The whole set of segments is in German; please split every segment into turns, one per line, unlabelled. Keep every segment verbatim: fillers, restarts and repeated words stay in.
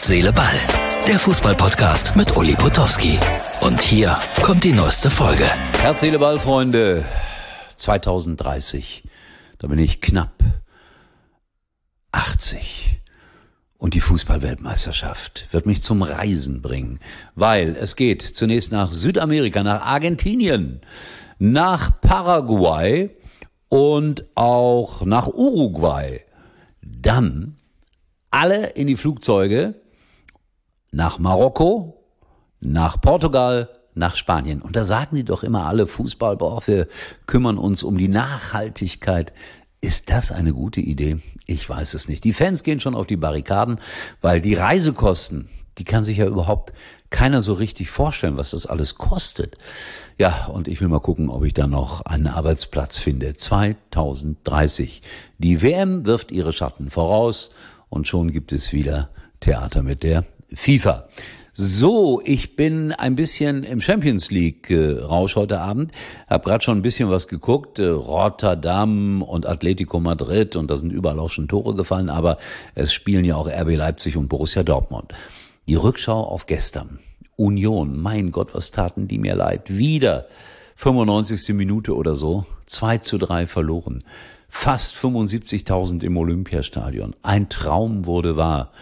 Seele, Ball. Der Fußball-Podcast mit Uli Potowski. Und hier kommt die neueste Folge.
Herz, Seele, Ball, Freunde. zwanzig dreißig. Da bin ich knapp achtzig. Und die Fußball-Weltmeisterschaft wird mich zum Reisen bringen. Weil es geht zunächst nach Südamerika, nach Argentinien, nach Paraguay und auch nach Uruguay. Dann alle in die Flugzeuge nach Marokko, nach Portugal, nach Spanien. Und da sagen die doch immer alle, Fußball, boah, wir kümmern uns um die Nachhaltigkeit. Ist das eine gute Idee? Ich weiß es nicht. Die Fans gehen schon auf die Barrikaden, weil die Reisekosten, die kann sich ja überhaupt keiner so richtig vorstellen, was das alles kostet. Ja, und ich will mal gucken, ob ich da noch einen Arbeitsplatz finde. zwanzig dreißig. Die W M wirft ihre Schatten voraus und schon gibt es wieder Theater mit der FIFA. So, ich bin ein bisschen im Champions League äh, Rausch heute Abend. Hab gerade schon ein bisschen was geguckt. Äh, Rotterdam und Atletico Madrid, und da sind überall auch schon Tore gefallen, aber es spielen ja auch R B Leipzig und Borussia Dortmund. Die Rückschau auf gestern. Union, mein Gott, was taten die mir leid. Wieder fünfundneunzigste Minute oder so, zwei zu drei verloren. Fast fünfundsiebzigtausend im Olympiastadion. Ein Traum wurde wahr.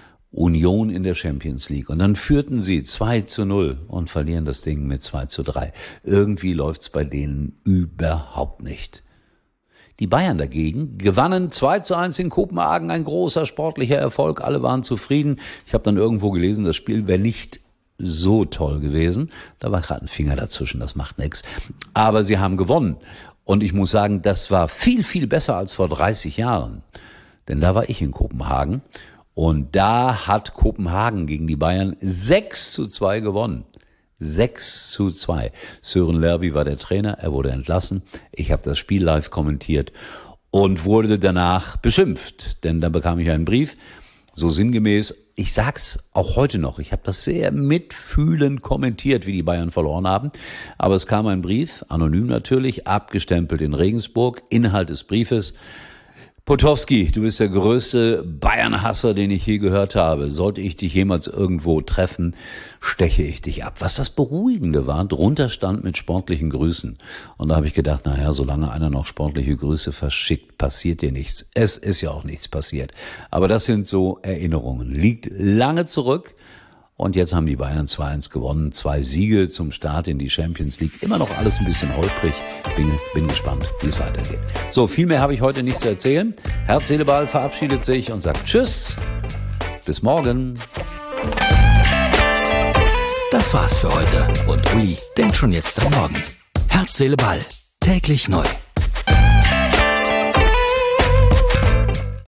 Union in der Champions League. Und dann führten sie zwei zu null und verlieren das Ding mit zwei zu drei. Irgendwie läuft's bei denen überhaupt nicht. Die Bayern dagegen gewannen zwei zu eins in Kopenhagen, ein großer sportlicher Erfolg. Alle waren zufrieden. Ich habe dann irgendwo gelesen, das Spiel wäre nicht so toll gewesen. Da war gerade ein Finger dazwischen, das macht nichts. Aber sie haben gewonnen. Und ich muss sagen, das war viel, viel besser als vor dreißig Jahren. Denn da war ich in Kopenhagen. Und da hat Kopenhagen gegen die Bayern sechs zu zwei gewonnen. sechs zu zwei. Søren Lerby war der Trainer, er wurde entlassen. Ich habe das Spiel live kommentiert und wurde danach beschimpft. Denn da bekam ich einen Brief, so sinngemäß, ich sag's auch heute noch, ich habe das sehr mitfühlend kommentiert, wie die Bayern verloren haben. Aber es kam ein Brief, anonym natürlich, abgestempelt in Regensburg, Inhalt des Briefes: Potowski, du bist der größte Bayern-Hasser, den ich je gehört habe. Sollte ich dich jemals irgendwo treffen, steche ich dich ab. Was das Beruhigende war, drunter stand mit sportlichen Grüßen. Und da habe ich gedacht, naja, solange einer noch sportliche Grüße verschickt, passiert dir nichts. Es ist ja auch nichts passiert. Aber das sind so Erinnerungen. Liegt lange zurück. Und jetzt haben die Bayern zwei eins gewonnen. Zwei Siege zum Start in die Champions League. Immer noch alles ein bisschen holprig. Bin, bin gespannt, wie es weitergeht. So, viel mehr habe ich heute nicht zu erzählen. Herz, Seele, Ball verabschiedet sich und sagt Tschüss. Bis morgen.
Das war's für heute. Und Uli denkt schon jetzt am Morgen. Herz, Seele, Ball. Täglich neu.